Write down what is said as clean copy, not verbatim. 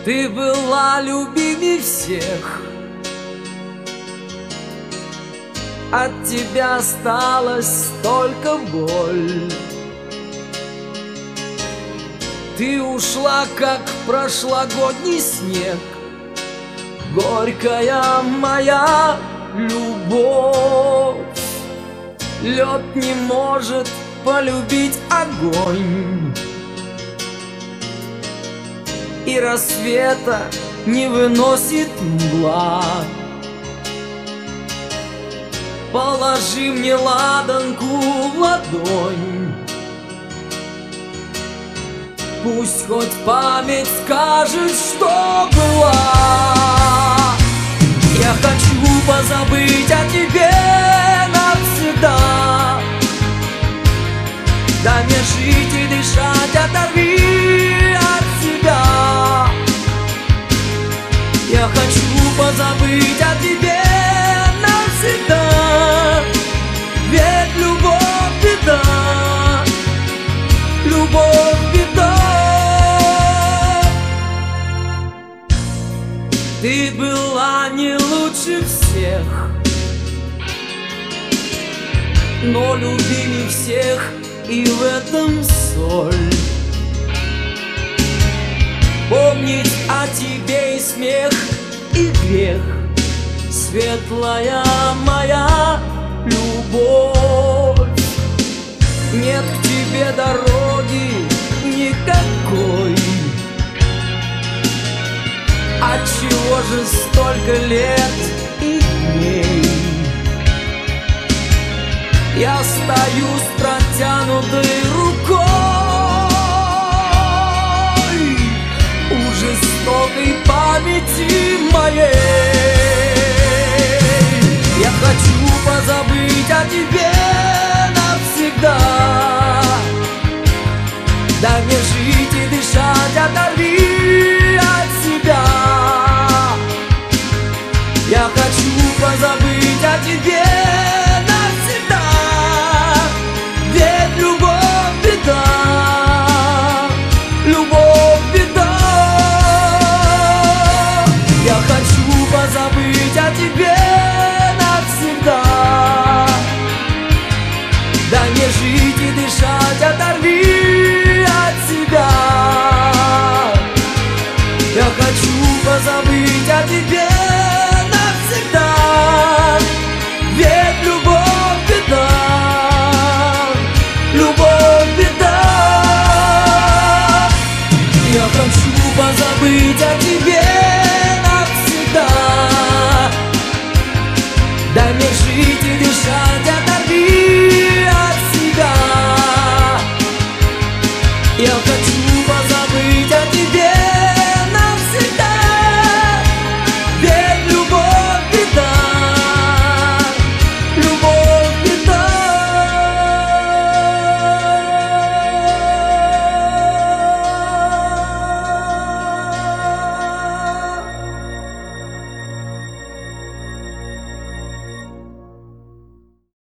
Ты была любимей всех, от тебя осталась только боль. Ты ушла, как прошлогодний снег, горькая моя любовь. Лед не может полюбить огонь, и рассвета не выносит мгла. Положи мне ладонку в ладонь, пусть хоть память скажет, что была. Я хочу позабыть о тебе навсегда. Дай мне жить и дышать, оторви от себя. Я хочу позабыть о тебе навсегда. Ведь любовь беда, любовь беда. Ты была не лучше всех, но любимей всех, и в этом соль. Помнить о тебе и смех, и грех, светлая моя любовь. Нет к тебе дороги никакой. Отчего же столько лет и дней я стою с протянутой рукой у жестокой памяти моей. Я хочу позабыть о тебе навсегда. Дай мне жить и дышать, оторви от себя. Я хочу позабыть о тебе навсегда. Ведь любовь беда, любовь беда. Я хочу позабыть о тебе навсегда. Дай мне жить и дышать, оторви от себя. Я хочу позабыть о тебе